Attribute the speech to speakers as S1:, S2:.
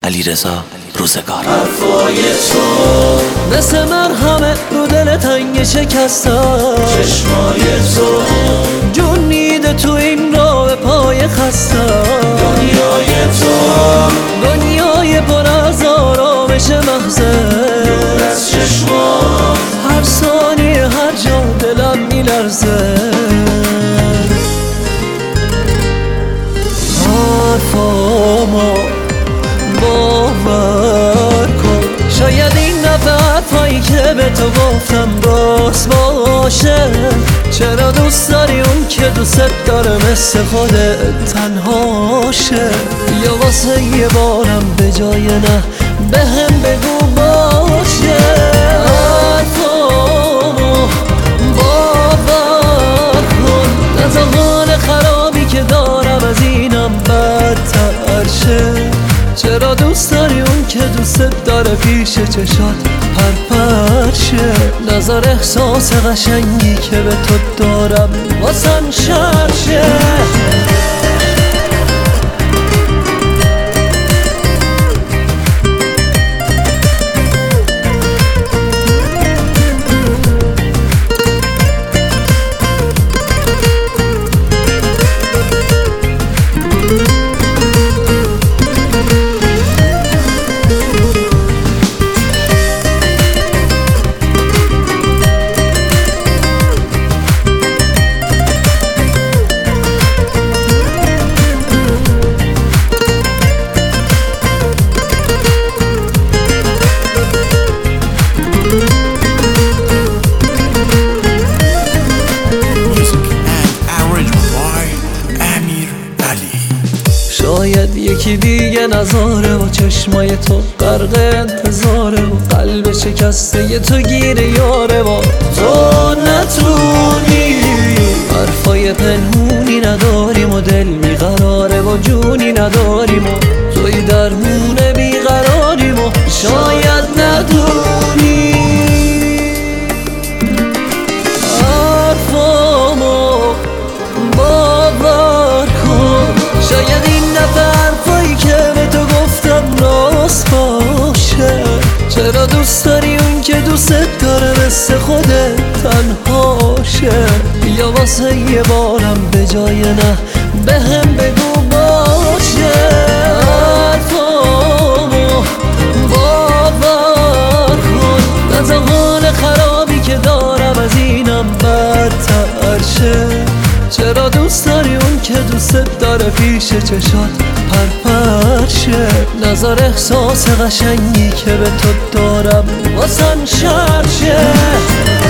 S1: علیرضا روزگار.
S2: حرفای تو
S3: مثل مرهمه رو دل تنگ شکستم،
S2: چشمای تو
S3: جون میده تو این راه پای خستم.
S2: دنیای تو
S3: دنیای پر از آرامش محضه،
S2: دور از چشمات
S3: هر ثانیه هر جا دلم میلرزه. حرفامو باور کن، شاید این دفعه حرفایی که به تو گفتم راست باشه. چرا دوست داری اون که دوست داره مثل خودت تنهاشه؟ یا واسه یه بارم به جای نه به هم بگو باشه. حرفامو باور کن، نه زمان خرابی که دارم از اینم بدتر شه. چرا دوست داری اون که دوست داره پیش چشات پرپر شه؟ نظر احساس قشنگی که به تو دارم واسم شر شه. شاید یکی دیگه نظاره و چشمای تو غرق انتظاره و قلب شکسته ی تو گیر یاره و تو نتونی. حرفای پنهونی نداریم و دل بیقراره و جونی نداریم و توی درمون بیقراریم و شاید ندونی. حرفامو باور کن، شاید این دفعه حرفایی که به تو گفتم راست باشه. چرا دوست داری اون که دوست داره مثل خودت تنهاشه؟ یا واسه یه بارم به جای نه به هم بگو باشه. حرفامو باور کن، نه زمان خرابی که دارم از اینم بدتر شه. چرا دوست داری اون که دوست داره پیش چشات پرپر شه؟ نظر احساس قشنگی که به تو دارم واسم شر شه.